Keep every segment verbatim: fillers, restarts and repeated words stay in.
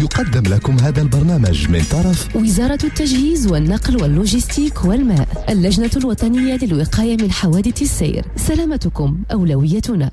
يقدم لكم هذا البرنامج من طرف وزارة التجهيز والنقل واللوجستيك والماء، اللجنة الوطنية للوقاية من حوادث السير. سلامتكم أولويتنا.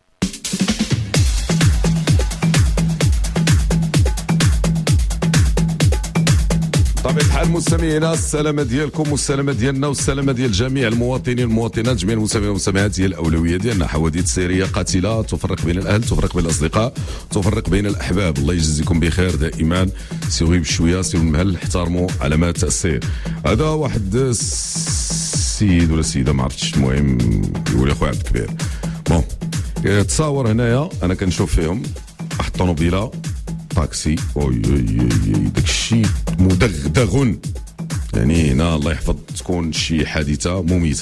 طبيعة الحال مستمعينا، السلامة ديالكم والسلامة ديالنا والسلامة ديال جميع المواطنين والمواطنات، جميع المستمعين والمستمعات، هي الأولوية ديالنا. حوادث سيرية قاتلة تفرق بين الأهل، تفرق بين الأصدقاء، تفرق بين الأحباب. الله يجزيكم بخير دائما. سيروا بشوية، سيروا المهل، احترموا علامات السير. هذا واحد السيد ولا سيدة ما عرفتش، المهم يقول يا خويا عبد الكبير بون تصاور هنايا، أنا كنشوف فيهم واحد الطوموبيلة طاكسي، اوي داك الشيء مدغدغ، يعني هنا الله يحفظ تكون شي حادثه مميته.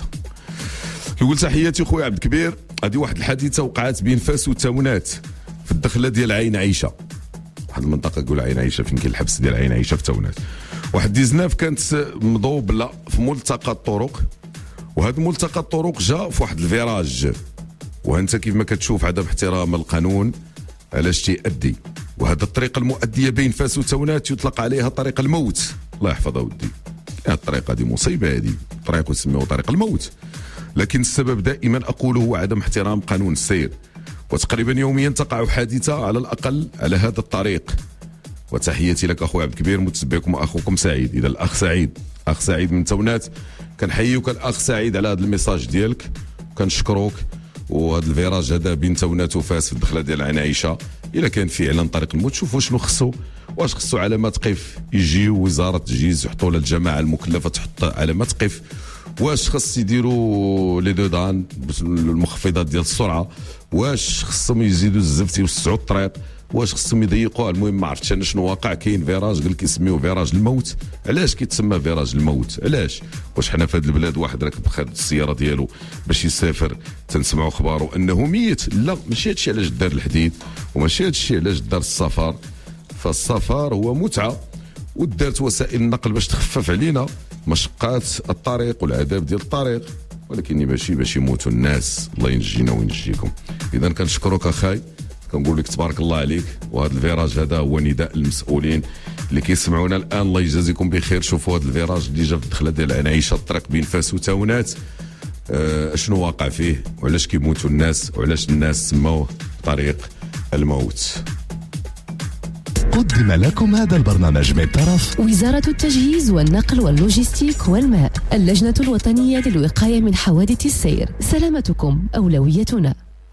نقول تحياتي خويا عبد الكبير. هذه واحد الحادثه وقعت بين فاس وتاونات في الدخله ديال عين عيشه، واحد المنطقه كيقول عين عيشه فين كاين الحبس ديال عين عيشه في تاونات. واحد ديزناف كانت مضوبله في ملتقى الطرق، وهذا ملتقى الطرق جا في واحد الفيراج، وانت كيف ما كتشوف عدم احترام القانون علاش تيأدي. وهذا الطريقة المؤدية بين فاس وتاونات يطلق عليها طريق الموت. الله يحفظها ودي، هذه الطريقة دي مصيبة، هذه طريق يسموها طريق الموت. لكن السبب دائما أقوله هو عدم احترام قانون السير، وتقريبا يوميا تقع حادثة على الأقل على هذا الطريق. وتحياتي لك أخوي عبد الكبير، متتبعكم أخوكم سعيد. إذا الأخ سعيد، أخ سعيد من تاونات، كنحييك الأخ سعيد على هذا الميساج ديالك، وكنشكروك. وهذا الفيراج هذا بين تاونات وفاس في الدخله ديال عين عيشه، الا كان فعلا طريق الموت، شوفوا شنو خصو، واش خصو علامات قف يجيو وزاره التجهيز يحطوا لها الجماعه المكلفه تحط علامات قف، واش خص يديروا لي دو دان المخفضات ديال السرعه، واش خصهم يزيدوا الزفت يوسعوا الطريق، واش خصهم يضيقوها. المهم ما عرفتش انا شنو واقع. كاين فيراج قال كيسميوه فيراج الموت. علاش كيتسمى فيراج الموت؟ علاش؟ واش حنا في هذه البلاد واحد راكب خد السياره ديالو باش يسافر تنسمعوا اخباره انه ميت؟ لا، ماشي هادشي علاش دار الحديد، وماشي هادشي علاش دار السفر. فالسفر هو متعه، ودارت وسائل النقل باش تخفف علينا مشقات الطريق والعذاب ديال الطريق، ولكن ماشي باش يموتوا الناس. الله ينجينا وينجيكم. اذا كنشكروك اخاي، كنقول لك تبارك الله عليك. وهذا الفيراج هذا هو نداء للمسؤولين اللي كيسمعونا الان، الله يجازيكم بخير. شوفوا هذا الفيراج اللي جا في الدخله ديال عين عيشه، الطريق بين فاس وتاونات، أه شنو واقع فيه، وعلاش كيموتوا الناس، وعلاش الناس سموه طريق الموت. قدم لكم هذا البرنامج من طرف وزارة التجهيز والنقل واللوجستيك والماء، اللجنة الوطنية للوقاية من حوادث السير. سلامتكم أولويتنا.